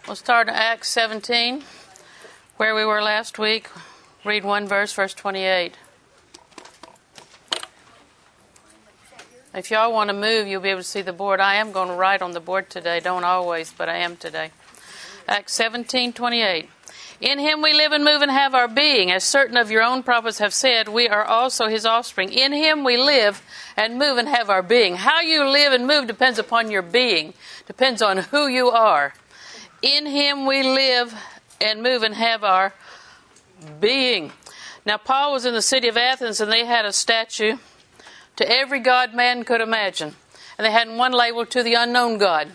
We'll start in Acts 17, where we were last week. Read one verse, verse 28. If y'all want to move, you'll be able to see the board. I am going to write on the board today. Don't always, but I am today. Acts 17:28. In him we live and move and have our being. As certain of your own prophets have said, we are also his offspring. In him we live and move and have our being. How you live and move depends upon your being. Depends on who you are. In him we live and move and have our being. Now, Paul was in the city of Athens, and they had a statue to every god man could imagine. And they had one labeled to the unknown God.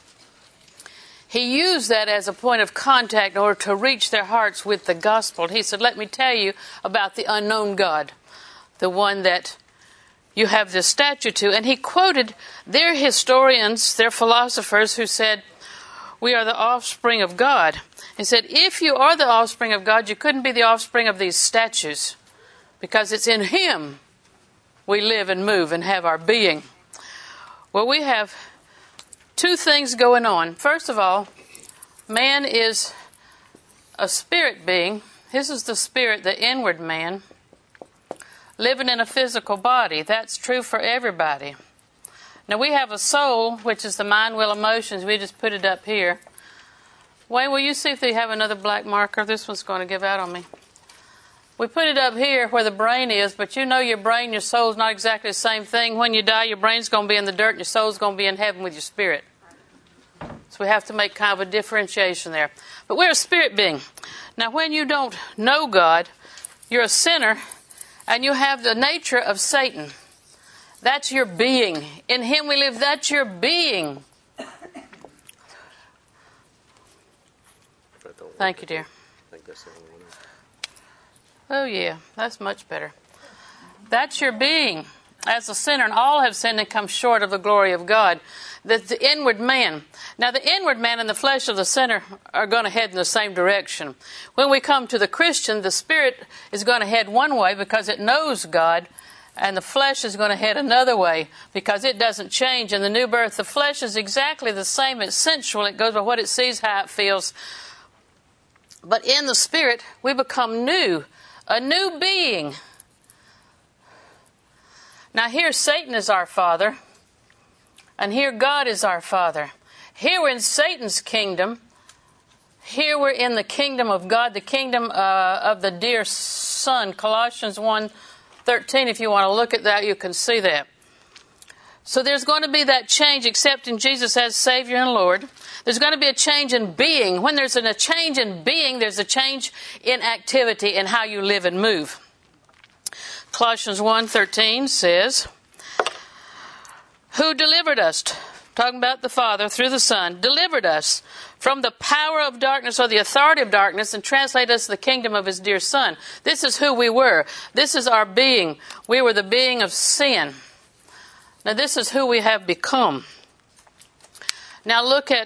He used that as a point of contact in order to reach their hearts with the gospel. He said, let me tell you about the unknown God, the one that you have this statue to. And he quoted their historians, their philosophers, who said, we are the offspring of God. He said, if you are the offspring of God, you couldn't be the offspring of these statues, because it's in him we live and move and have our being. Well, we have two things going on. First of all, man is a spirit being. This is the spirit, the inward man, living in a physical body. That's true for everybody. Now, we have a soul, which is the mind, will, emotions. We just put it up here. Wayne, will you see if they have another black marker? This one's going to give out on me. We put it up here where the brain is, but you know your brain, your soul's not exactly the same thing. When you die, your brain's going to be in the dirt and your soul's going to be in heaven with your spirit. So we have to make kind of a differentiation there. But we're a spirit being. Now, when you don't know God, you're a sinner, and you have the nature of Satan. That's your being. In him we live. That's your being. Thank you, dear. Oh, yeah. That's much better. That's your being. As a sinner, and all have sinned and come short of the glory of God. That's the inward man. Now, the inward man and the flesh of the sinner are going to head in the same direction. When we come to the Christian, the spirit is going to head one way because it knows God, and the flesh is going to head another way because it doesn't change. In the new birth, the flesh is exactly the same. It's sensual. It goes by what it sees, how it feels. But in the spirit, we become new, a new being. Now, here Satan is our father, and here God is our father. Here we're in Satan's kingdom. Here we're in the kingdom of God, the kingdom of the dear Son. Colossians 1:13, if you want to look at that, you can see that. So there's going to be that change, accepting Jesus as Savior and Lord. There's going to be a change in being. When there's a change in being, there's a change in activity and how you live and move. Colossians 1:13 says, who delivered us, talking about the Father through the Son, delivered us from the power of darkness or the authority of darkness and translated us to the kingdom of his dear Son. This is who we were. This is our being. We were the being of sin. Now, this is who we have become. Now, look at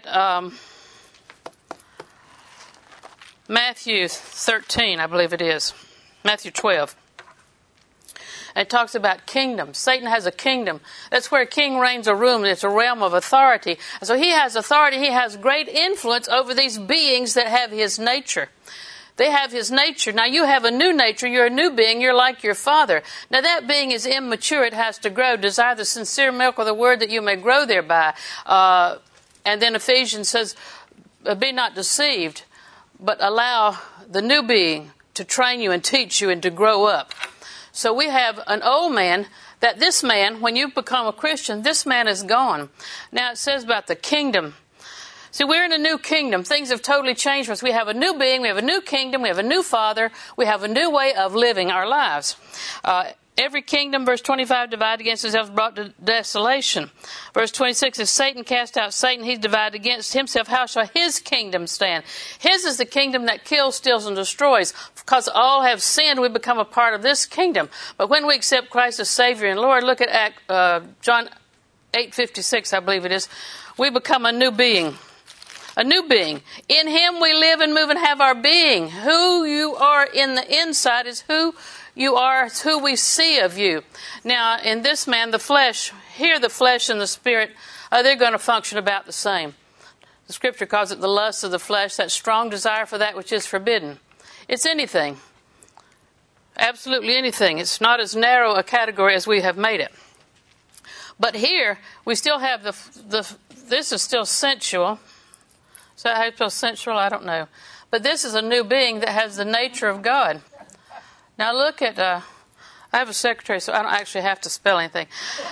Matthew 13, I believe it is. Matthew 12. And it talks about kingdom. Satan has a kingdom. That's where a king reigns or rules. It's a realm of authority. So he has authority. He has great influence over these beings that have his nature. They have his nature. Now, you have a new nature. You're a new being. You're like your father. Now, that being is immature. It has to grow. Desire the sincere milk of the word that you may grow thereby. And then Ephesians says, be not deceived, but allow the new being to train you and teach you and to grow up. So we have an old man, that this man, when you become a Christian, this man is gone. Now, it says about the kingdom. See, we're in a new kingdom. Things have totally changed for us. We have a new being, we have a new kingdom, we have a new father, we have a new way of living our lives. Every kingdom, verse 25, divided against itself is brought to desolation. Verse 26, if Satan cast out Satan, he's divided against himself. How shall his kingdom stand? His is the kingdom that kills, steals, and destroys. Because all have sinned, we become a part of this kingdom. But when we accept Christ as Savior and Lord, look at John 8:56, I believe it is. We become a new being. A new being. In him we live and move and have our being. Who you are in the inside is who you are. It's who we see of you. Now, in this man, the flesh, here the flesh and the spirit, they're going to function about the same. The scripture calls it the lust of the flesh, that strong desire for that which is forbidden. It's anything. Absolutely anything. It's not as narrow a category as we have made it. But here, we still have this is still sensual. Is that how you spell sensual? I don't know. But this is a new being that has the nature of God. Now look at, I have a secretary, so I don't actually have to spell anything.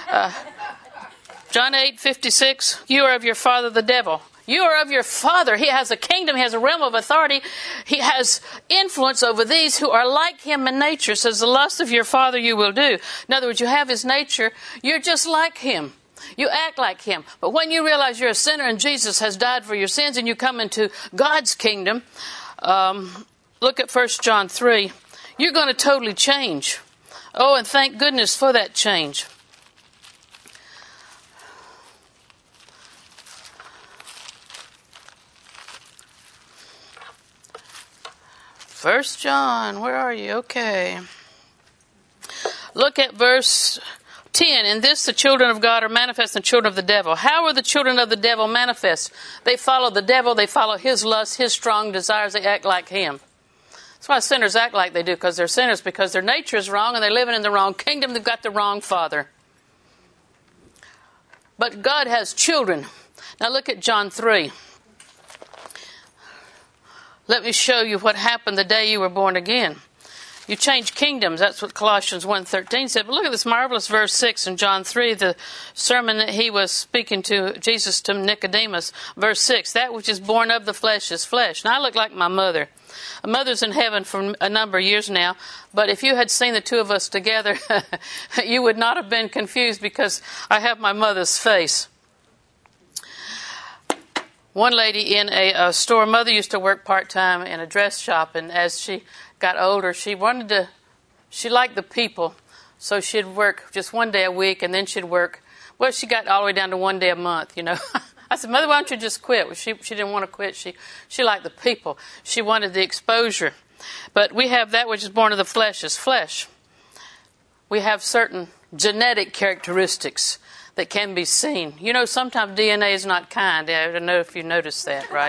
John 8:56, you are of your father the devil. You are of your father. He has a kingdom. He has a realm of authority. He has influence over these who are like him in nature. It says the lust of your father you will do. In other words, you have his nature. You're just like him. You act like him. But when you realize you're a sinner and Jesus has died for your sins and you come into God's kingdom, look at 1 John 3. You're going to totally change. Oh, and thank goodness for that change. 1 John, where are you? Okay. Look at verse 10. In this the children of God are manifest and children of the devil. How are the children of the devil manifest? They follow the devil. They follow his lust, his strong desires. They act like him. That's why sinners act like they do, because they're sinners, because their nature is wrong and they're living in the wrong kingdom. They've got the wrong father. But God has children. Now look at John 3. Let me show you what happened the day you were born again. You change kingdoms. That's what Colossians 1:13 said. But look at this marvelous verse 6 in John 3, the sermon that he was speaking to Jesus to Nicodemus. Verse 6, that which is born of the flesh is flesh. Now I look like my mother. My mother's in heaven for a number of years now. But if you had seen the two of us together, you would not have been confused because I have my mother's face. One lady in a store, mother used to work part-time in a dress shop, and as she got older, she liked the people, so she'd work just one day a week, and then she'd work, well, she got all the way down to one day a month, you know. I said, Mother, why don't you just quit? Well, she didn't want to quit. She liked the people. She wanted the exposure. But we have that which is born of the flesh is flesh. We have certain genetic characteristics that can be seen. You know, sometimes DNA is not kind. I don't know if you noticed that, right?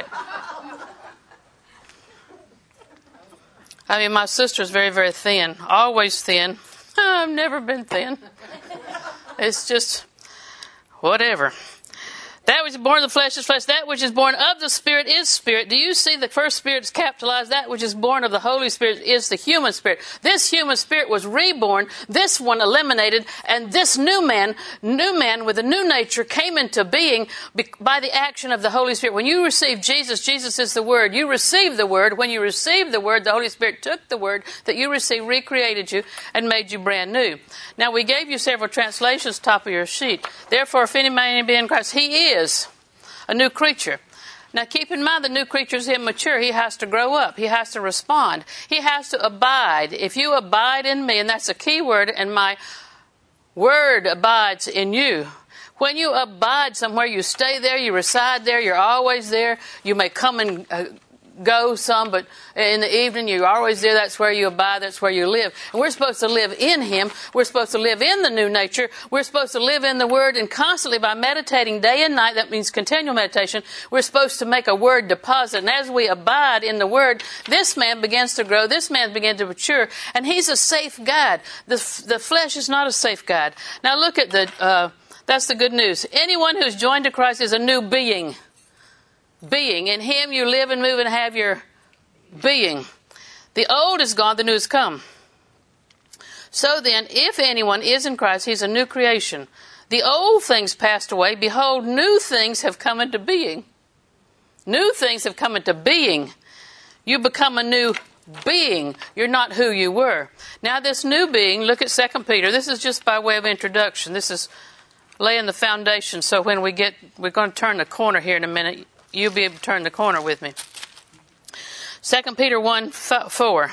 I mean, my sister's very, very thin. Always thin. I've never been thin. It's just whatever. That which is born of the flesh is flesh. That which is born of the Spirit is spirit. Do you see the first Spirit is capitalized? That which is born of the Holy Spirit is the human spirit. This human spirit was reborn. This one eliminated. And this new man with a new nature came into being by the action of the Holy Spirit. When you receive Jesus, Jesus is the Word. You receive the Word. When you receive the Word, the Holy Spirit took the Word that you received, recreated you, and made you brand new. Now, we gave you several translations top of your sheet. Therefore, if any man be in Christ, he is a new creature. Now keep in mind the new creature is immature. He has to grow up. He has to respond. He has to abide. If you abide in me, and that's a key word, and my word abides in you. When you abide somewhere, you stay there, you reside there, you're always there. You may come and go some, but in the evening you're always there. That's where you abide, that's where you live. And we're supposed to live in Him. We're supposed to live in the new nature. We're supposed to live in the Word, and constantly by meditating day and night, that means continual meditation, we're supposed to make a Word deposit. And as we abide in the Word, this man begins to grow, this man begins to mature, and he's a safe guide. The flesh is not a safe guide. Now look at that's the good news. Anyone who's joined to Christ is a new being. In Him you live and move and have your being. The old is gone, the new has come. So then, if anyone is in Christ, he's a new creation. The old things passed away. Behold, new things have come into being. New things have come into being. You become a new being. You're not who you were. Now this new being, look at 2 Peter. This is just by way of introduction. This is laying the foundation. So when we're going to turn the corner here in a minute, you'll be able to turn the corner with me. 2 Peter 1:4.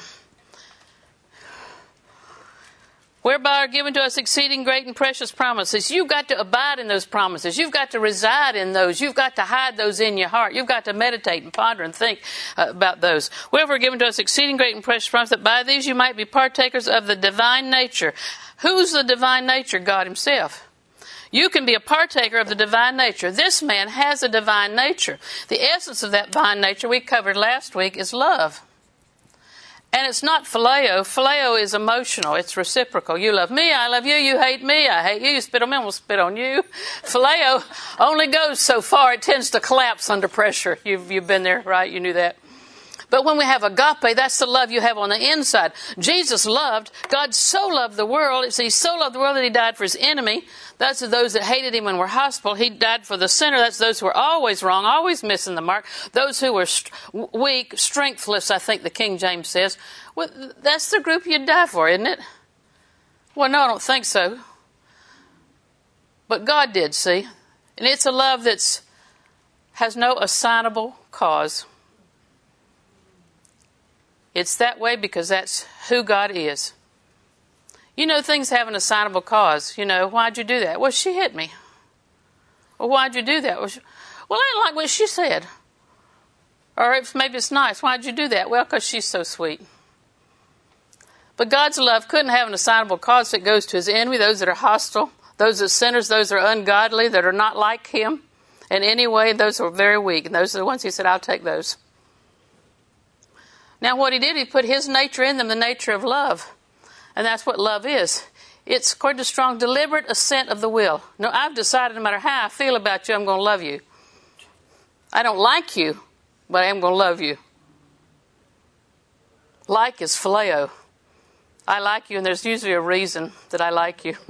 Whereby are given to us exceeding great and precious promises. You've got to abide in those promises. You've got to reside in those. You've got to hide those in your heart. You've got to meditate and ponder and think about those. Wherefore are given to us exceeding great and precious promises, that by these you might be partakers of the divine nature. Who's the divine nature? God Himself. You can be a partaker of the divine nature. This man has a divine nature. The essence of that divine nature we covered last week is love. And it's not phileo. Phileo is emotional. It's reciprocal. You love me, I love you. You hate me, I hate you. You spit on me, I'm going to spit on you. Phileo only goes so far. It tends to collapse under pressure. You've been there, right? You knew that. But when we have agape, that's the love you have on the inside. Jesus loved. God so loved the world. He so loved the world that he died for his enemy. That's those that hated him and were hostile. He died for the sinner. That's those who were always wrong, always missing the mark. Those who were weak, strengthless, I think the King James says. Well, that's the group you'd die for, isn't it? Well, no, I don't think so. But God did, see? And it's a love that has no assignable cause. It's that way because that's who God is. You know, things have an assignable cause. You know, why'd you do that? Well, she hit me. Well, why'd you do that? Well, I didn't like what she said. Or maybe it's nice. Why'd you do that? Well, because she's so sweet. But God's love couldn't have an assignable cause if it goes to his enemy, those that are hostile, those that are sinners, those that are ungodly, that are not like him in any way. Those are very weak. And those are the ones he said, I'll take those. Now, what he did, he put his nature in them, the nature of love. And that's what love is. It's, according to Strong, deliberate assent of the will. No, I've decided no matter how I feel about you, I'm going to love you. I don't like you, but I am going to love you. Like is phileo. I like you, and there's usually a reason that I like you.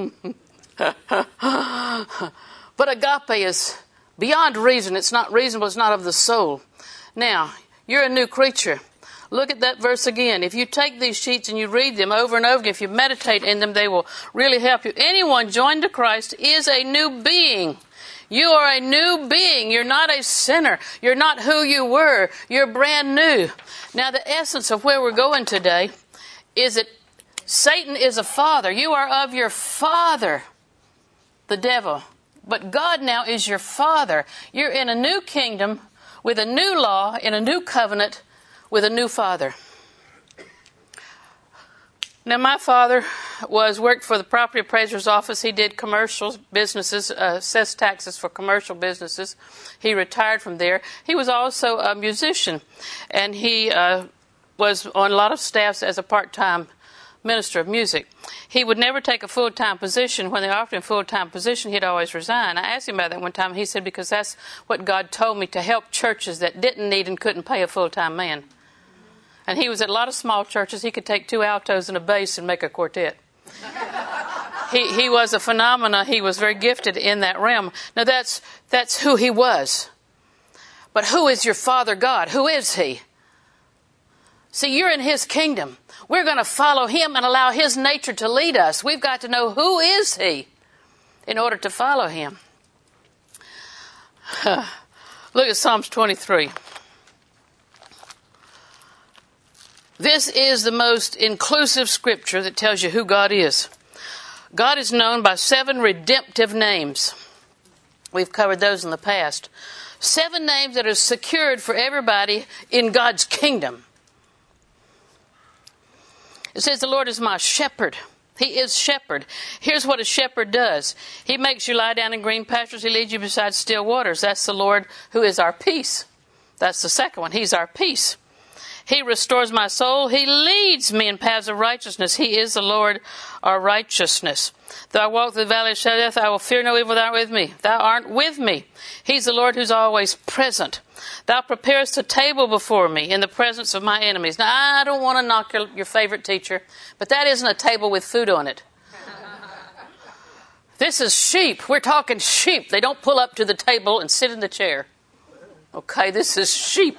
But agape is beyond reason. It's not reasonable. It's not of the soul. Now, you're a new creature. Look at that verse again. If you take these sheets and you read them over and over again, if you meditate in them, they will really help you. Anyone joined to Christ is a new being. You are a new being. You're not a sinner. You're not who you were. You're brand new. Now, the essence of where we're going today is that Satan is a father. You are of your father, the devil. But God now is your father. You're in a new kingdom with a new law, in a new covenant, with a new father. Now, my father worked for the property appraiser's office. He did commercial businesses, assessed taxes for commercial businesses. He retired from there. He was also a musician, and he was on a lot of staffs as a part-time minister of music. He would never take a full-time position. When they offered him a full-time position, he'd always resign. I asked him about that one time. He said, because that's what God told me, to help churches that didn't need and couldn't pay a full-time man. And he was at a lot of small churches. He could take 2 altos and a bass and make a quartet. He was a phenomenon. He was very gifted in that realm. Now, that's who he was. But who is your Father God? Who is he? See, you're in his kingdom. We're going to follow him and allow his nature to lead us. We've got to know who is he in order to follow him. Look at Psalms 23. This is the most inclusive scripture that tells you who God is. God is known by 7 redemptive names. We've covered those in the past. 7 names that are secured for everybody in God's kingdom. It says, the Lord is my shepherd. He is shepherd. Here's what a shepherd does. He makes you lie down in green pastures. He leads you beside still waters. That's the Lord who is our peace. That's the second one. He's our peace. He restores my soul. He leads me in paths of righteousness. He is the Lord, our righteousness. Though I walk through the valley of shadow of death, I will fear no evil. Thou art with me. Thou art with me. He's the Lord who's always present. Thou preparest a table before me in the presence of my enemies. Now, I don't want to knock your favorite teacher, but that isn't a table with food on it. This is sheep. We're talking sheep. They don't pull up to the table and sit in the chair. Okay, this is sheep.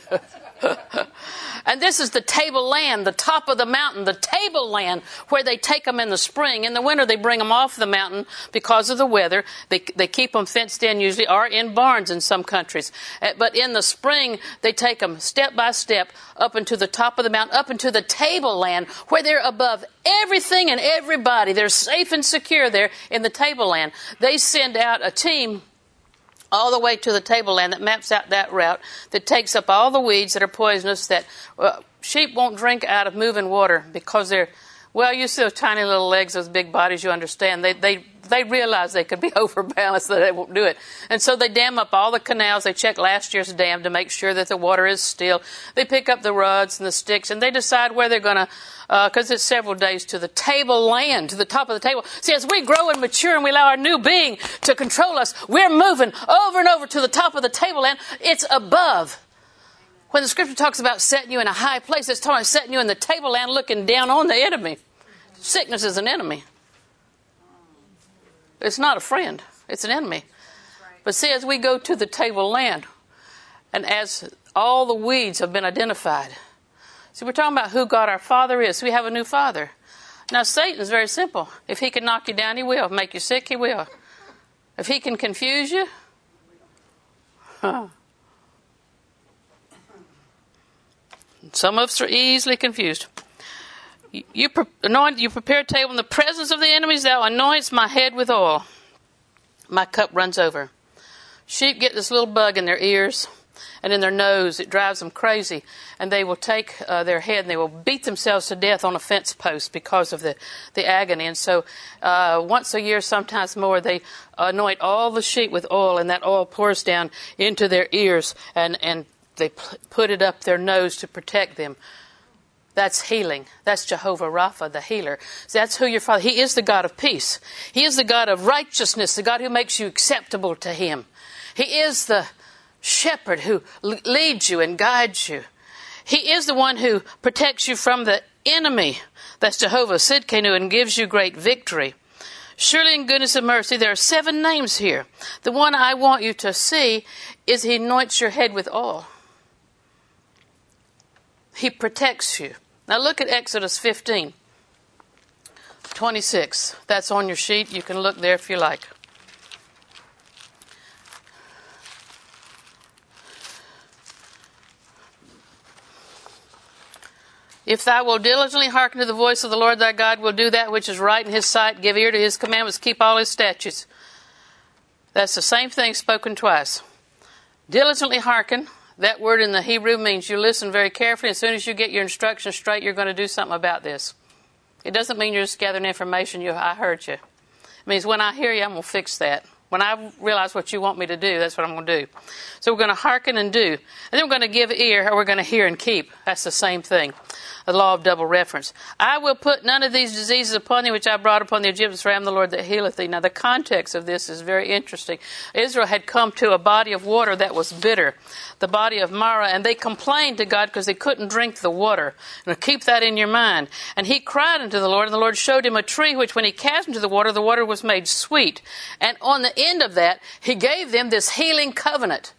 And this is the tableland, the top of the mountain, the tableland where they take them in the spring. In the winter, they bring them off the mountain because of the weather. They keep them fenced in usually, or in barns in some countries. But in the spring, they take them step by step up into the top of the mountain, up into the tableland where they're above everything and everybody. They're safe and secure there in the tableland. They send out a team all the way to the tableland that maps out that route, that takes up all the weeds that are poisonous, that sheep won't drink out of moving water because Well, you see those tiny little legs, those big bodies, you understand. They realize they could be overbalanced, so they won't do it. And so they dam up all the canals. They check last year's dam to make sure that the water is still. They pick up the rods and the sticks, and they decide where they're going to, because it's several days to the tableland, to the top of the table. See, as we grow and mature and we allow our new being to control us, we're moving over and over to the top of the tableland. It's above. When the scripture talks about setting you in a high place, it's talking about setting you in the tableland looking down on the enemy. Sickness is an enemy. It's not a friend. It's an enemy. But see, as we go to the tableland, and as all the weeds have been identified, see, we're talking about who God our Father is. We have a new Father. Now, Satan's very simple. If he can knock you down, he will. Make you sick, he will. If he can confuse you, some of us are easily confused. You prepare a table in the presence of the enemies. Thou anointest my head with oil. My cup runs over. Sheep get this little bug in their ears and in their nose. It drives them crazy. And they will take their head and they will beat themselves to death on a fence post because of the agony. And so once a year, sometimes more, they anoint all the sheep with oil, and that oil pours down into their ears, and they put it up their nose to protect them. That's healing. That's Jehovah Rapha, the healer. So that's who your Father. He is the God of peace. He is the God of righteousness, the God who makes you acceptable to Him. He is the shepherd who leads you and guides you. He is the one who protects you from the enemy. That's Jehovah Sidkenu, and gives you great victory. Surely in goodness and mercy, there are 7 names here. The one I want you to see is He anoints your head with oil. He protects you. Now look at Exodus 15:26. That's on your sheet. You can look there if you like. If thou wilt diligently hearken to the voice of the Lord thy God, will do that which is right in His sight, give ear to His commandments, keep all His statutes. That's the same thing spoken twice. Diligently hearken. That word in the Hebrew means you listen very carefully. As soon as you get your instructions straight, you're going to do something about this. It doesn't mean you're just gathering information. I heard you. It means when I hear you, I'm going to fix that. When I realize what you want me to do, that's what I'm going to do. So we're going to hearken and do. And then we're going to give ear, or we're going to hear and keep. That's the same thing. The law of double reference. I will put none of these diseases upon thee, which I brought upon the Egyptians, for I am the Lord that healeth thee. Now the context of this is very interesting. Israel had come to a body of water that was bitter, the body of Marah, and they complained to God because they couldn't drink the water. And keep that in your mind. And he cried unto the Lord, and the Lord showed him a tree, which when he cast into the water was made sweet. And on the end of that, He gave them this healing covenant.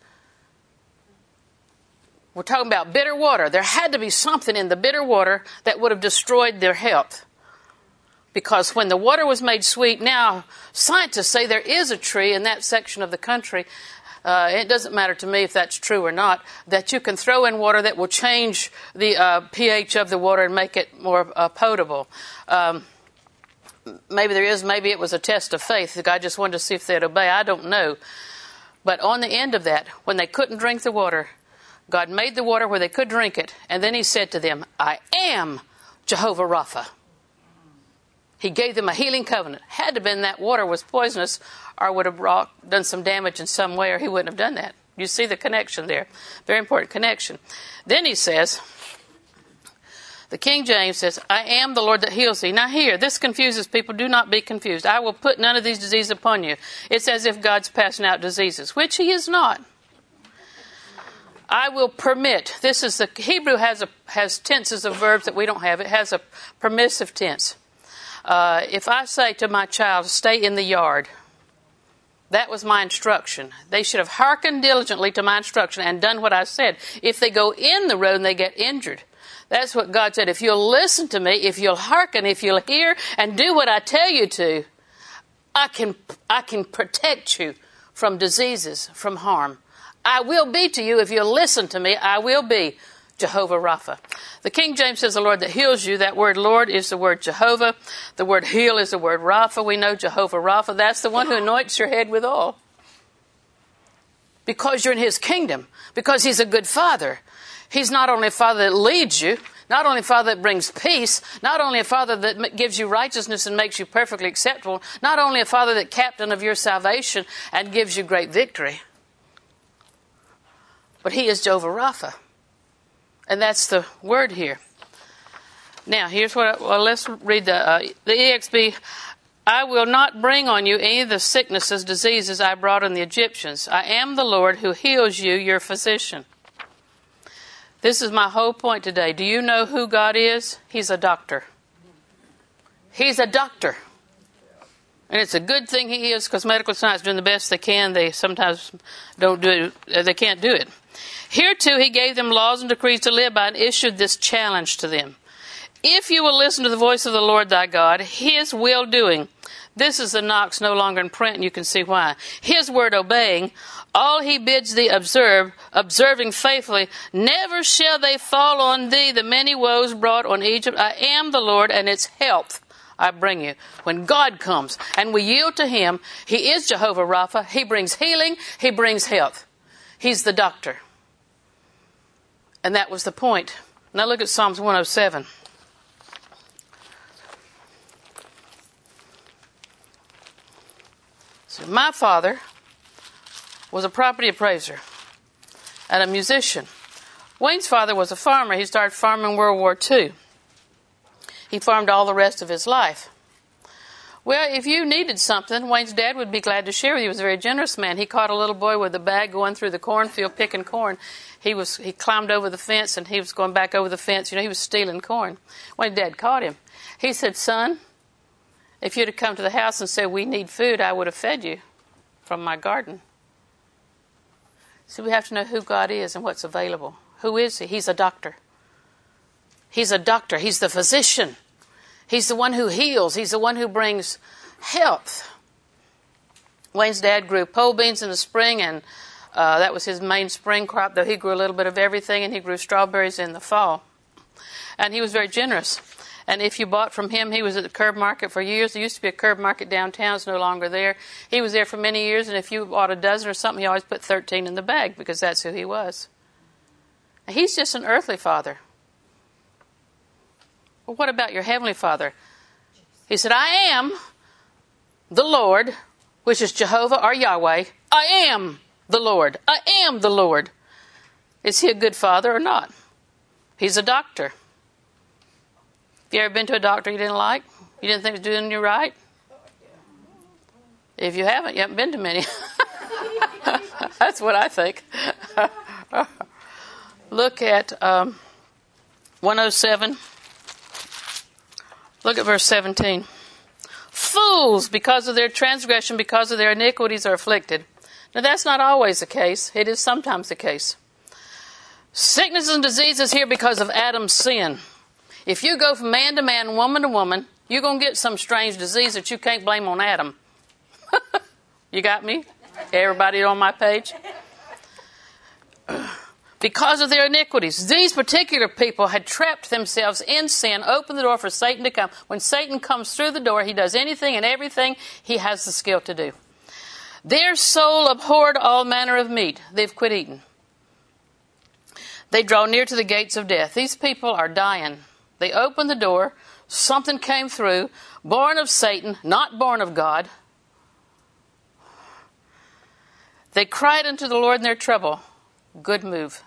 We're talking about bitter water. There had to be something in the bitter water that would have destroyed their health. Because when the water was made sweet, now scientists say there is a tree in that section of the country, it doesn't matter to me if that's true or not, that you can throw in water that will change the pH of the water and make it more potable. Maybe there is, maybe it was a test of faith. God just wanted to see if they'd obey. I don't know. But on the end of that, when they couldn't drink the water, God made the water where they could drink it, and then He said to them, I am Jehovah Rapha. He gave them a healing covenant. Had to have been that water was poisonous, or would have done some damage in some way, or He wouldn't have done that. You see the connection there. Very important connection. Then He says, the King James says, I am the Lord that heals thee. Now here, this confuses people. Do not be confused. I will put none of these diseases upon you. It's as if God's passing out diseases, which He is not. I will permit. This is the Hebrew has tenses of verbs that we don't have. It has a permissive tense. If I say to my child, stay in the yard, that was my instruction. They should have hearkened diligently to my instruction and done what I said. If they go in the road and they get injured, that's what God said. If you'll listen to me, if you'll hearken, if you'll hear and do what I tell you to, I can protect you from diseases, from harm. I will be to you, if you'll listen to me, I will be Jehovah Rapha. The King James says the Lord that heals you. That word Lord is the word Jehovah. The word heal is the word Rapha. We know Jehovah Rapha. That's the one who anoints your head with oil. Because you're in His kingdom. Because He's a good Father. He's not only a Father that leads you. not only a Father that brings peace, not only a Father that gives you righteousness and makes you perfectly acceptable, not only a Father that captain of your salvation and gives you great victory, but He is Jehovah Rapha. And that's the word here. Now, here's what, let's read the EXB. I will not bring on you any of the sicknesses, diseases I brought on the Egyptians. I am the Lord who heals you, your physician. This is my whole point today. Do you know who God is? He's a doctor. He's a doctor. And it's a good thing He is, because medical science is doing the best they can. They sometimes don't do it. They can't do it. Here too He gave them laws and decrees to live by and issued this challenge to them. If you will listen to the voice of the Lord thy God, His will doing. This is the Knox, no longer in print, and you can see why. His word obeying, all He bids thee observe, observing faithfully, never shall they fall on thee the many woes brought on Egypt. I am the Lord, and its health I bring you. When God comes and we yield to Him, He is Jehovah Rapha. He brings healing. He brings health. He's the doctor. And that was the point. Now look at Psalms 107. So my father was a property appraiser and a musician. Wayne's father was a farmer. He started farming in World War II. He farmed all the rest of his life. Well, if you needed something, Wayne's dad would be glad to share with you. He was a very generous man. He caught a little boy with a bag going through the cornfield picking corn. He climbed over the fence, and he was going back over the fence. You know, he was stealing corn. Wayne's dad caught him. He said, son, if you'd have come to the house and said, we need food, I would have fed you from my garden. So we have to know who God is and what's available. Who is He? He's a doctor. He's a doctor. He's the physician. He's the one who heals. He's the one who brings health. Wayne's dad grew pole beans in the spring, and that was his main spring crop, though he grew a little bit of everything, and he grew strawberries in the fall. And he was very generous. And if you bought from him, he was at the Curb Market for years. There used to be a Curb Market downtown. It's no longer there. He was there for many years, and if you bought a dozen or something, he always put 13 in the bag, because that's who he was. And he's just an earthly father. Well, what about your heavenly Father? He said, I am the Lord, which is Jehovah or Yahweh. I am the Lord. I am the Lord. Is He a good father or not? He's a doctor. Have you ever been to a doctor you didn't like? You didn't think he was doing you right? If you haven't been to many. That's what I think. Look at 107. Look at verse 17. Fools, because of their transgression, because of their iniquities, are afflicted. Now that's not always the case. It is sometimes the case. Sickness and disease is here because of Adam's sin. If you go from man to man, woman to woman, you're going to get some strange disease that you can't blame on Adam. You got me? Everybody on my page? Because of their iniquities. These particular people had trapped themselves in sin, opened the door for Satan to come. When Satan comes through the door, he does anything and everything he has the skill to do. Their soul abhorred all manner of meat. They've quit eating. They draw near to the gates of death. These people are dying. They opened the door. Something came through. Born of Satan, not born of God. They cried unto the Lord in their trouble. Good move.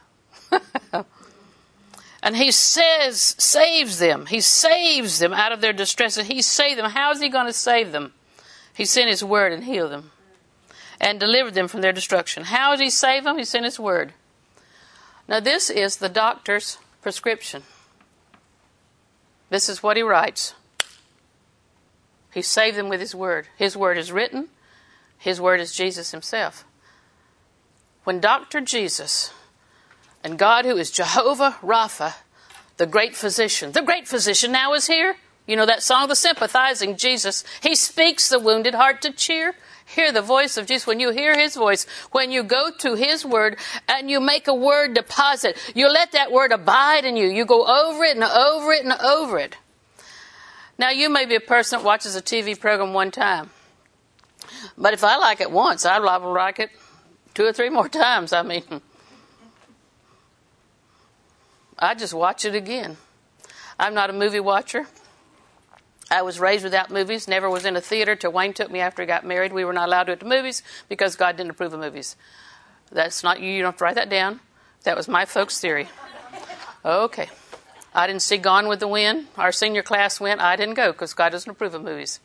And He saves them. He saves them out of their distress. And He saved them. How is He going to save them? He sent His word and healed them and delivered them from their destruction. How did He save them? He sent His word. Now this is the doctor's prescription. This is what he writes. He saved them with His word. His word is written. His word is Jesus Himself. When Dr. Jesus and God, who is Jehovah Rapha, the great physician now is here. You know that song, the sympathizing Jesus. He speaks the wounded heart to cheer. Hear the voice of Jesus. When you hear His voice, when you go to His word and you make a word deposit, you let that word abide in you. You go over it and over it and over it. Now, you may be a person that watches a TV program one time. But if I like it once, I'd liable to like it 2 or 3 more times. I mean, I just watch it again. I'm not a movie watcher. I was raised without movies, never was in a theater till Wayne took me after he got married. We were not allowed to go to movies because God didn't approve of movies. That's not you. You don't have to write that down. That was my folks' theory. Okay. I didn't see Gone with the Wind. Our senior class went. I didn't go because God doesn't approve of movies.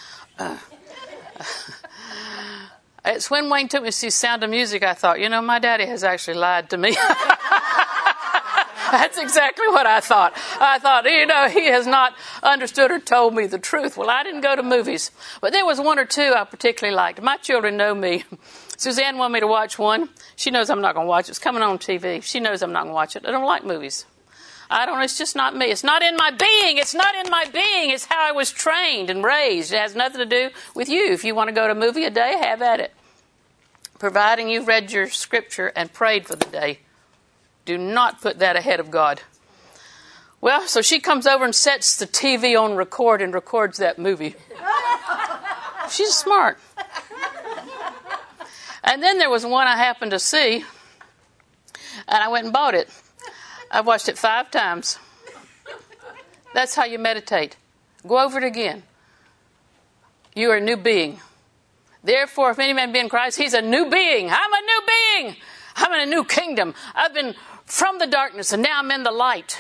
It's when Wayne took me to see Sound of Music, I thought, my daddy has actually lied to me. That's exactly what I thought. I thought, he has not understood or told me the truth. Well, I didn't go to movies. But there was one or two I particularly liked. My children know me. Suzanne wanted me to watch one. She knows I'm not going to watch it. It's coming on TV. She knows I'm not going to watch it. I don't like movies. It's just not me. It's not in my being. It's not in my being. It's how I was trained and raised. It has nothing to do with you. If you want to go to a movie a day, have at it. Providing you've read your scripture and prayed for the day. Do not put that ahead of God. Well, so she comes over and sets the TV on record and records that movie. She's smart. And then there was one I happened to see, and I went and bought it. I've watched it 5 times. That's how you meditate. Go over it again. You are a new being. Therefore, if any man be in Christ, he's a new being. I'm a new being. I'm in a new kingdom. I've been from the darkness, and now I'm in the light.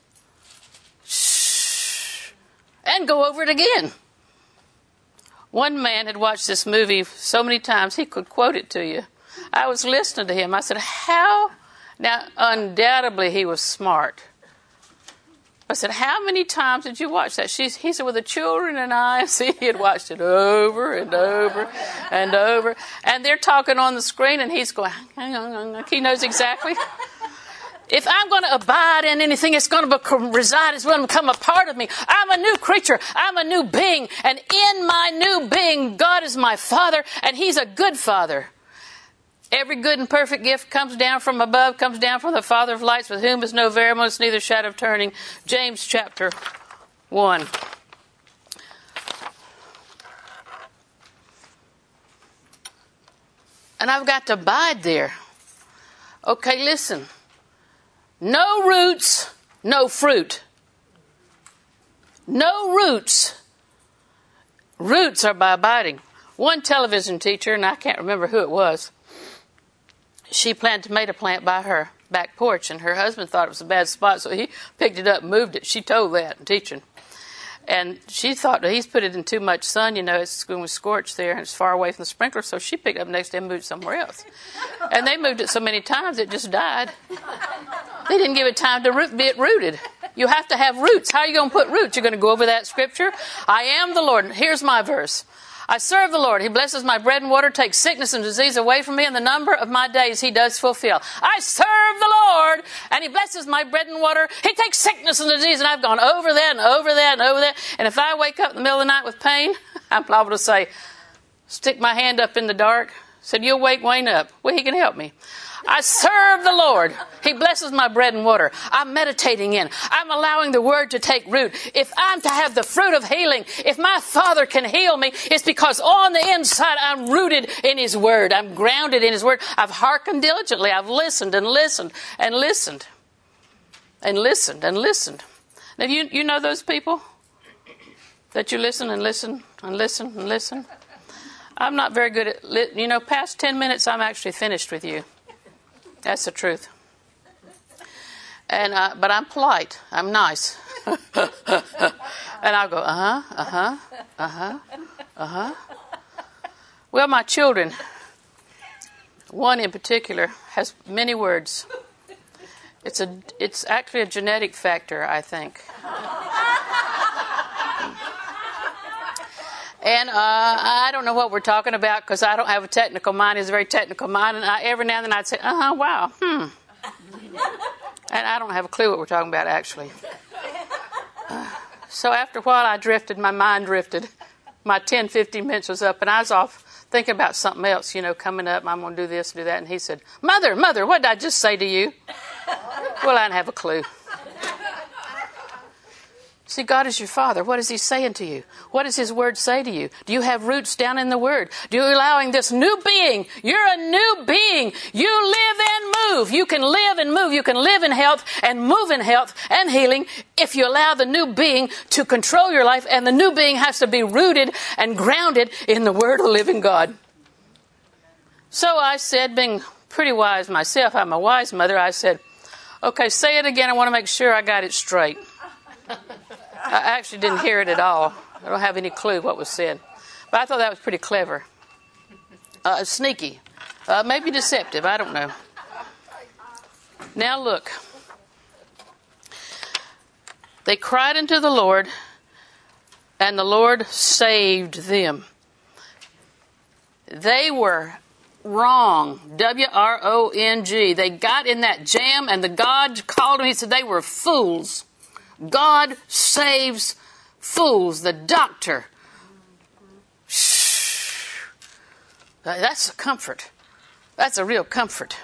Shh. And go over it again. One man had watched this movie so many times, he could quote it to you. I was listening to him. I said, how? Now, undoubtedly, he was smart. I said, how many times did you watch that? He said, with the children and I. See, he had watched it over and over and over. And they're talking on the screen, and he's going, he knows exactly. If I'm going to abide in anything, it's going to reside, it's going to become a part of me. I'm a new creature. I'm a new being. And in my new being, God is my Father, and He's a good Father. Every good and perfect gift comes down from above, comes down from the Father of lights, with whom is no variableness, neither shadow of turning. James chapter 1. And I've got to abide there. Okay, listen. No roots, no fruit. No roots. Roots are by abiding. One television teacher, and I can't remember who it was, she planted a tomato plant by her back porch, and her husband thought it was a bad spot, so he picked it up and moved it. She told that in teaching. And she thought, well, he's put it in too much sun, it's going to scorch there, and it's far away from the sprinkler, so she picked it up next day and moved it somewhere else. And they moved it so many times, it just died. They didn't give it time to be rooted. You have to have roots. How are you going to put roots? You're going to go over that scripture? I am the Lord. Here's my verse. I serve the Lord. He blesses my bread and water, takes sickness and disease away from me, and the number of my days He does fulfill. I serve the Lord, and He blesses my bread and water. He takes sickness and disease, and I've gone over that and over that and over that. And if I wake up in the middle of the night with pain, I'm liable to say, stick my hand up in the dark. Said, you'll wake Wayne up. Well, he can help me. I serve the Lord. He blesses my bread and water. I'm meditating in. I'm allowing the Word to take root. If I'm to have the fruit of healing, if my Father can heal me, it's because on the inside I'm rooted in His Word. I'm grounded in His Word. I've hearkened diligently. I've listened and listened and listened and listened and listened. Now, you know those people that you listen and listen and listen and listen? I'm not very good at, past 10 minutes, I'm actually finished with you. That's the truth. And but I'm polite. I'm nice. And I'll go, Well, my children, one in particular, has many words. It's actually a genetic factor, I think. And I don't know what we're talking about because I don't have a technical mind. It's a very technical mind. And every now and then I'd say, wow, And I don't have a clue what we're talking about, actually. So after a while, my mind drifted. My 10, 15 minutes was up, and I was off thinking about something else, coming up. I'm going to do this, do that. And he said, Mother, what did I just say to you? Well, I didn't have a clue. See, God is your Father. What is He saying to you? What does His Word say to you? Do you have roots down in the Word? Do you allowing this new being? You're a new being. You live and move. You can live and move. You can live in health and move in health and healing if you allow the new being to control your life. And the new being has to be rooted and grounded in the Word of the living God. So I said, being pretty wise myself, I'm a wise mother, I said, okay, say it again. I want to make sure I got it straight. I actually didn't hear it at all. I don't have any clue what was said. But I thought that was pretty clever. Sneaky. Maybe deceptive. I don't know. Now look. They cried unto the Lord, and the Lord saved them. They were wrong. W-R-O-N-G. They got in that jam, and the God called them. He said they were fools. God saves fools. The doctor. Shh. That's a comfort. That's a real comfort.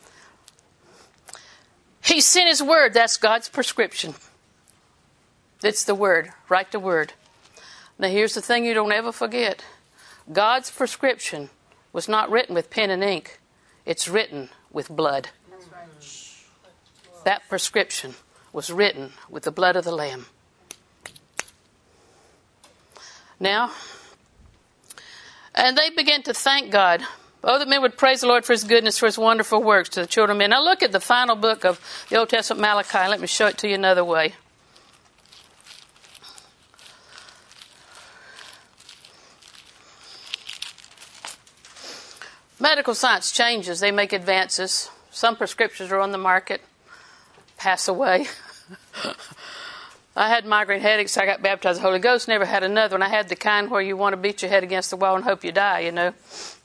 He sent His Word. That's God's prescription. It's the Word. Write the Word. Now here's the thing you don't ever forget. God's prescription was not written with pen and ink. It's written with blood. That's right. That prescription was written with the blood of the Lamb. Now, and they began to thank God. Oh, that men would praise the Lord for His goodness, for His wonderful works to the children of men. Now look at the final book of the Old Testament, Malachi. Let me show it to you another way. Medical science changes. They make advances. Some prescriptions are on the market. Pass away. I had migraine headaches. I got baptized in the Holy Ghost. Never had another one. I had the kind where you want to beat your head against the wall and hope you die, you know.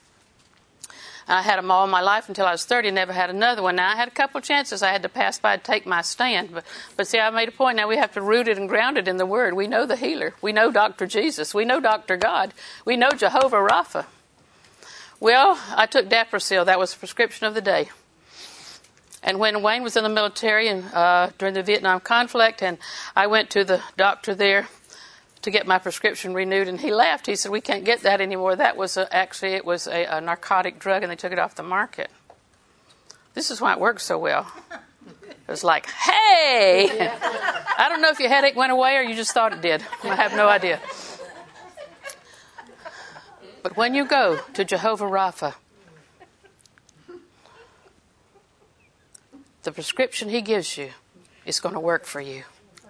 I had them all my life until I was 30. Never had another one. Now, I had a couple of chances. I had to pass by and take my stand. But see, I made a point. Now we have to root it and ground it in the Word. We know the healer. We know Dr. Jesus. We know Dr. God. We know Jehovah Rapha. Well, I took Daprosil. That was the prescription of the day. And when Wayne was in the military and during the Vietnam conflict, and I went to the doctor there to get my prescription renewed, and he laughed. He said, "We can't get that anymore. That was actually it was a narcotic drug, and they took it off the market." This is why it works so well. It was like, hey! I don't know if your headache went away or you just thought it did. I have no idea. But when you go to Jehovah Rapha, the prescription He gives you is going to work for you.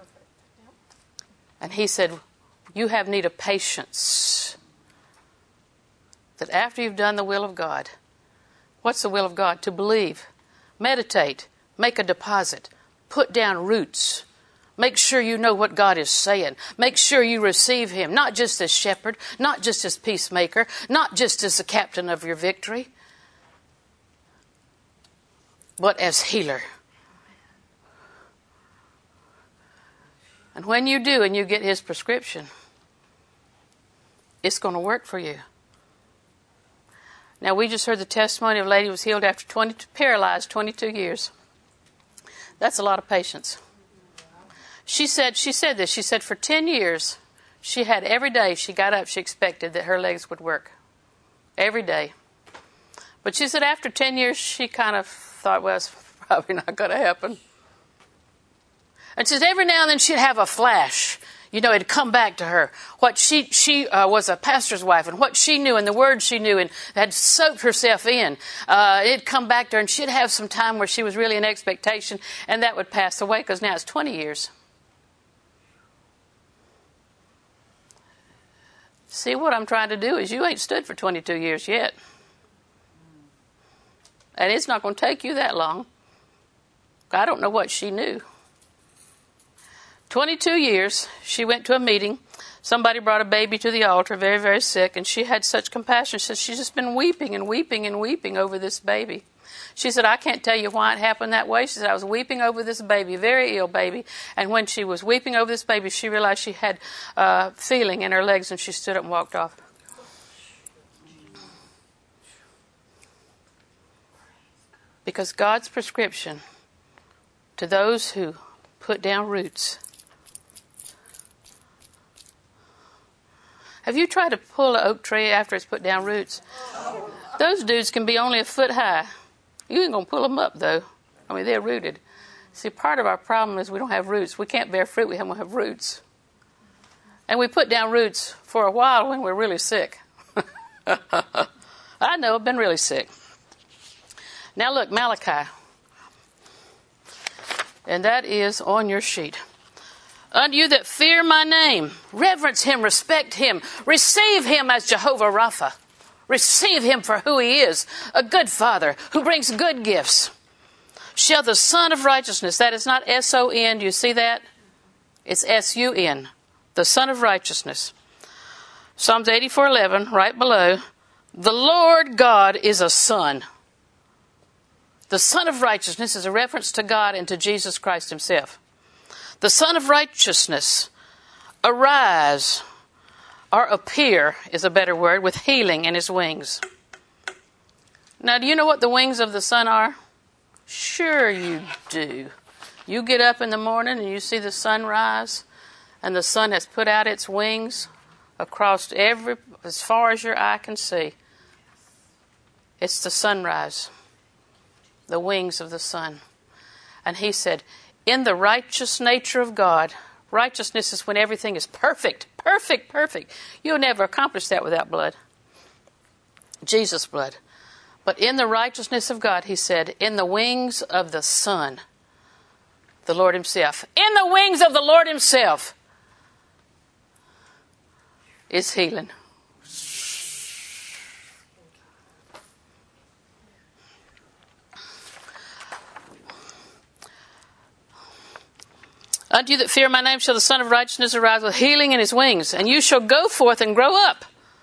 And He said, you have need of patience. That after you've done the will of God, what's the will of God? To believe, meditate, make a deposit, put down roots. Make sure you know what God is saying. Make sure you receive Him, not just as shepherd, not just as peacemaker, not just as the captain of your victory, but as healer. And when you do and you get His prescription, it's going to work for you. Now, we just heard the testimony of a lady who was healed after paralyzed 22 years. That's a lot of patience. She said this. She said for 10 years, she had every day she got up, she expected that her legs would work. Every day. But she said after 10 years, she kind of thought, well, it's probably not going to happen. And she said every now and then she'd have a flash. You know, it'd come back to her. What she was a pastor's wife, and what she knew and the words she knew and had soaked herself in, it'd come back to her, and she'd have some time where she was really in expectation, and that would pass away because now it's 20 years. See, what I'm trying to do is you ain't stood for 22 years yet. And it's not going to take you that long. I don't know what she knew. 22 years, she went to a meeting. Somebody brought a baby to the altar, very, very sick, and she had such compassion. She said she's just been weeping and weeping and weeping over this baby. She said, I can't tell you why it happened that way. She said, I was weeping over this baby, very ill baby. And when she was weeping over this baby, she realized she had feeling in her legs, and she stood up and walked off. Because God's prescription to those who put down roots Have you tried to pull an oak tree after it's put down roots? Those dudes can be only a foot high. You ain't going to pull them up, though. I mean, they're rooted. See, part of our problem is we don't have roots. We can't bear fruit. We don't have roots. And we put down roots for a while when we're really sick. I know, I've been really sick. Now look, Malachi. And that is on your sheet. Unto you that fear my name, reverence him, respect him, receive him as Jehovah Rapha. Receive him for who he is, a good father who brings good gifts. Shall the Son of Righteousness, that is not S-O-N, do you see that? It's S-U-N, the Son of Righteousness. Psalms 84:11, right below, the Lord God is a son. The Son of Righteousness is a reference to God and to Jesus Christ himself. The Son of Righteousness, arise, or appear is a better word, with healing in his wings. Now, do you know what the wings of the sun are? Sure you do. You get up in the morning and you see the sun rise, and the sun has put out its wings across as far as your eye can see. It's the sunrise, the wings of the sun. And he said, in the righteous nature of God, righteousness is when everything is perfect, perfect, perfect. You'll never accomplish that without blood. Jesus' blood. But in the righteousness of God, he said, in the wings of the Son, the Lord himself, in the wings of the Lord himself is healing. Unto you that fear my name shall the Son of Righteousness arise with healing in his wings, and you shall go forth and grow up.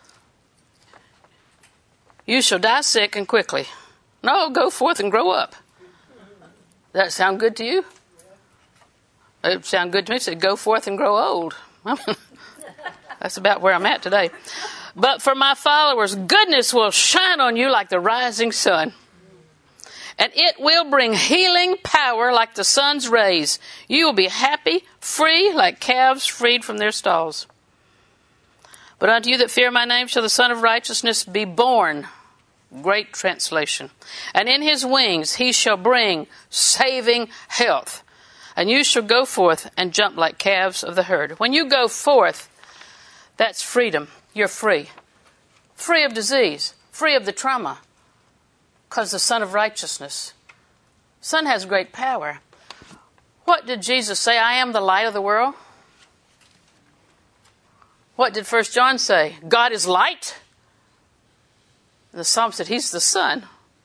You shall die sick and quickly. No, go forth and grow up. That sound good to you? It sound good to me. It said, go forth and grow old. That's about where I'm at today. But for my followers, goodness will shine on you like the rising sun. And it will bring healing power like the sun's rays. You will be happy, free, like calves freed from their stalls. But unto you that fear my name shall the Son of Righteousness be born. Great translation. And in his wings he shall bring saving health. And you shall go forth and jump like calves of the herd. When you go forth, that's freedom. You're free. Free of disease. Free of the trauma. Because the Son of Righteousness. Son has great power. What did Jesus say? I am the light of the world. What did 1 John say? God is light. And the Psalm said he's the sun.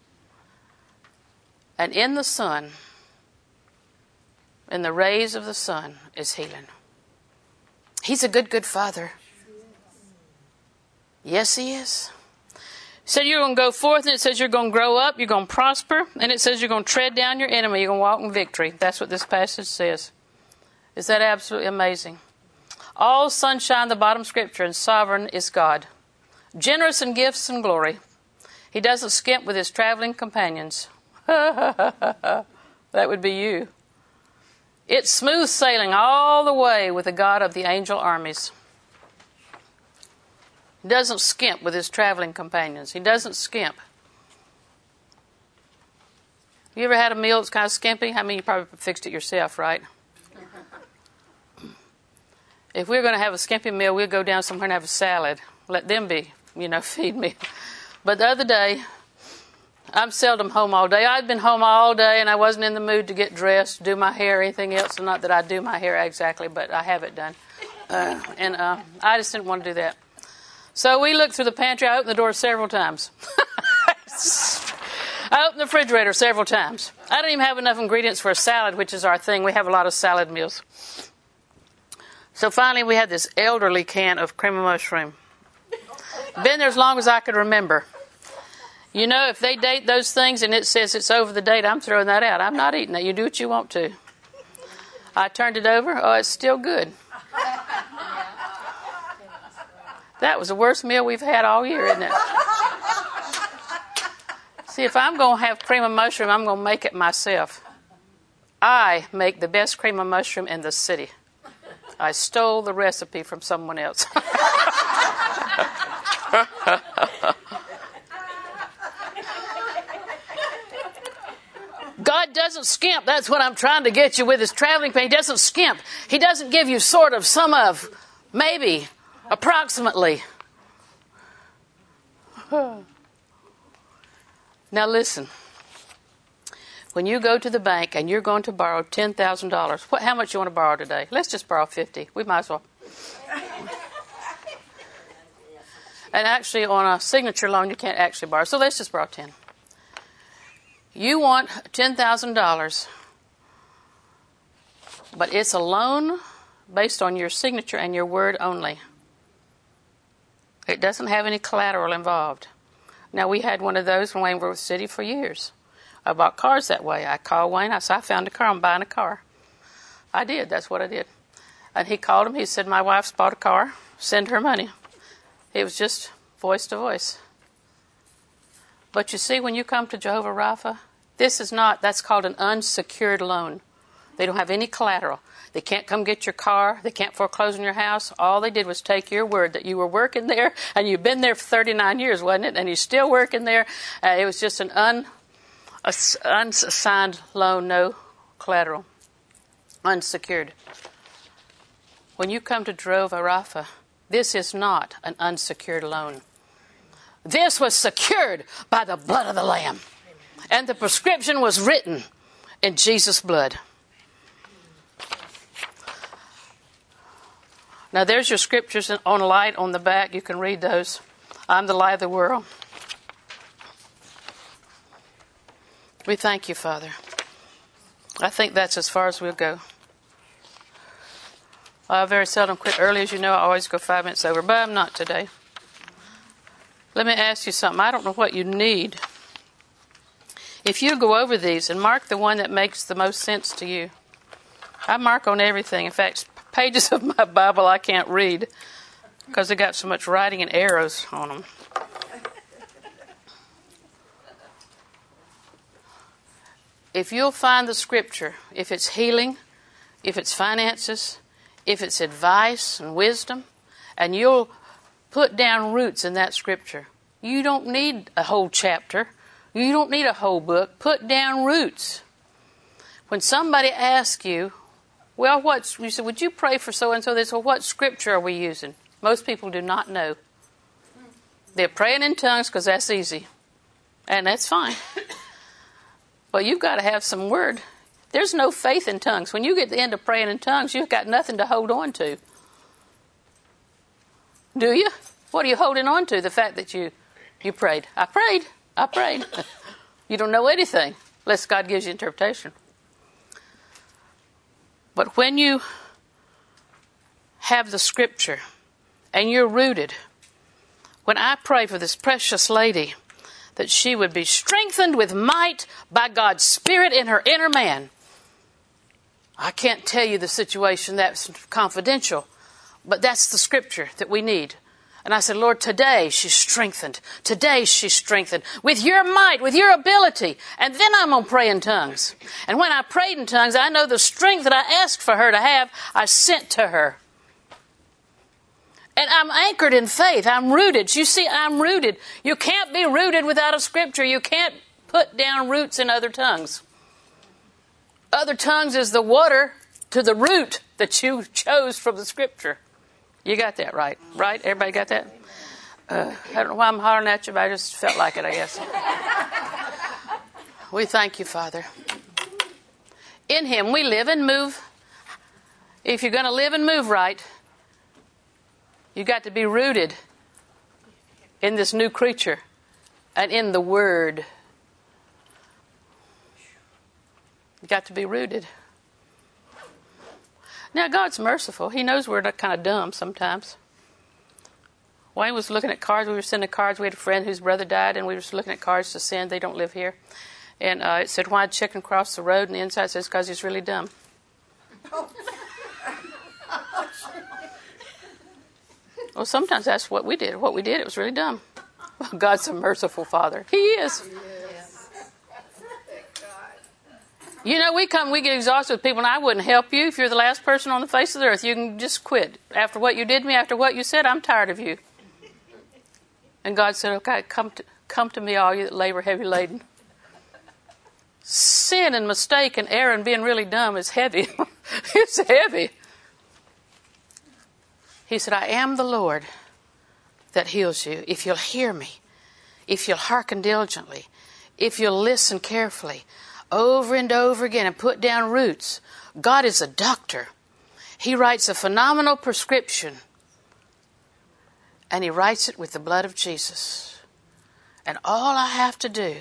And in the sun, in the rays of the sun, is healing. He's a good, good father. Yes, he is. It said you're going to go forth, and it says you're going to grow up, you're going to prosper, and it says you're going to tread down your enemy, you're going to walk in victory. That's what this passage says. Is that absolutely amazing? All sunshine, the bottom scripture, and sovereign is God. Generous in gifts and glory. He doesn't skimp with his traveling companions. That would be you. It's smooth sailing all the way with the God of the angel armies. He doesn't skimp with his traveling companions. He doesn't skimp. You ever had a meal that's kind of skimpy? I mean, you probably fixed it yourself, right? If we're going to have a skimpy meal, we'll go down somewhere and have a salad. Let them be, feed me. But the other day, I'm seldom home all day. I'd been home all day, and I wasn't in the mood to get dressed, do my hair, anything else. Not that I do my hair exactly, but I have it done. I just didn't want to do that. So we looked through the pantry. I opened the door several times. I opened the refrigerator several times. I don't even have enough ingredients for a salad, which is our thing. We have a lot of salad meals. So finally we had this elderly can of cream of mushroom. Been there as long as I could remember. If they date those things and it says it's over the date, I'm throwing that out. I'm not eating that. You do what you want to. I turned it over. Oh, it's still good. That was the worst meal we've had all year, isn't it? See, if I'm going to have cream of mushroom, I'm going to make it myself. I make the best cream of mushroom in the city. I stole the recipe from someone else. God doesn't skimp. That's what I'm trying to get you with his traveling pay. He doesn't skimp. He doesn't give you sort of, some of, maybe, approximately. Now listen. When you go to the bank and you're going to borrow $10,000, how much you want to borrow today? Let's just borrow 50. We might as well. And actually, on a signature loan, you can't actually borrow. So let's just borrow 10. You want $10,000, but it's a loan based on your signature and your word only. It doesn't have any collateral involved. Now, we had one of those in Wayne City for years. I bought cars that way. I called Wayne. I said, I found a car. I'm buying a car. I did. That's what I did. And he called him. He said, my wife's bought a car. Send her money. It was just voice to voice. But you see, when you come to Jehovah Rapha, that's called an unsecured loan. They don't have any collateral. They can't come get your car. They can't foreclose on your house. All they did was take your word that you were working there, and you've been there for 39 years, wasn't it? And you're still working there. It was just an unassigned loan, no collateral, unsecured. When you come to Jehovah Rapha, this is not an unsecured loan. This was secured by the blood of the Lamb. And the prescription was written in Jesus' blood. Now there's your scriptures on light on the back. You can read those. I'm the light of the world. We thank you, Father. I think that's as far as we'll go. I very seldom quit early, as you know. I always go 5 minutes over, but I'm not today. Let me ask you something. I don't know what you need. If you go over these and mark the one that makes the most sense to you. I mark on everything. In fact, pages of my Bible I can't read because they got so much writing and arrows on them. If you'll find the scripture, if it's healing, if it's finances, if it's advice and wisdom, and you'll put down roots in that scripture. You don't need a whole chapter. You don't need a whole book. Put down roots. When somebody asks you, well, you say, would you pray for so-and-so? They say, well, what scripture are we using? Most people do not know. They're praying in tongues because that's easy. And that's fine. But you've got to have some word. There's no faith in tongues. When you get to the end of praying in tongues, you've got nothing to hold on to. Do you? What are you holding on to? The fact that you prayed. I prayed. You don't know anything unless God gives you interpretation. But when you have the scripture and you're rooted, when I pray for this precious lady, that she would be strengthened with might by God's Spirit in her inner man. I can't tell you the situation, that's confidential, but that's the scripture that we need. And I said, Lord, today she's strengthened. Today she's strengthened with your might, with your ability. And then I'm going to pray in tongues. And when I prayed in tongues, I know the strength that I asked for her to have, I sent to her. And I'm anchored in faith. I'm rooted. You see, I'm rooted. You can't be rooted without a scripture. You can't put down roots in other tongues. Other tongues is the water to the root that you chose from the scripture. You got that right? Right? Everybody got that? I don't know why I'm hollering at you, but I just felt like it, I guess. We thank you, Father. In Him we live and move. If you're going to live and move right, you got to be rooted in this new creature and in the Word. You got to be rooted. Now, God's merciful. He knows we're kind of dumb sometimes. Wayne was looking at cards. We were sending cards. We had a friend whose brother died, and we were looking at cards to send. They don't live here. And it said, why'd chicken cross the road? And the inside says, because he's really dumb. Well, sometimes that's what we did. What we did, it was really dumb. God's a merciful Father. He is. You know, we get exhausted with people, and I wouldn't help you if you're the last person on the face of the earth. You can just quit. After what you did to me, after what you said, I'm tired of you. And God said, okay, come to me, all you that labor heavy laden. Sin and mistake and error and being really dumb is heavy. It's heavy. He said, I am the Lord that heals you. If you'll hear me, if you'll hearken diligently, if you'll listen carefully, over and over again and put down roots. God is a doctor. He writes a phenomenal prescription. And he writes it with the blood of Jesus. And all I have to do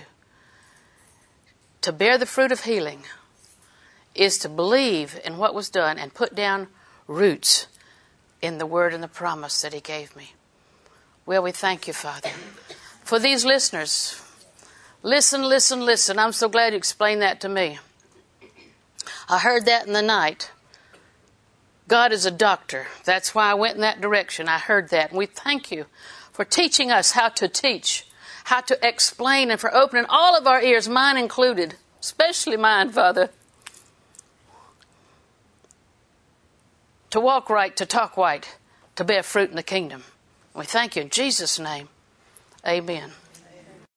to bear the fruit of healing is to believe in what was done and put down roots in the word and the promise that he gave me. Well, we thank you, Father. For these listeners, listen. I'm so glad you explained that to me. I heard that in the night. God is a doctor. That's why I went in that direction. I heard that. And we thank you for teaching us how to teach, how to explain, and for opening all of our ears, mine included, especially mine, Father, to walk right, to talk right, to bear fruit in the kingdom. We thank you in Jesus' name. Amen.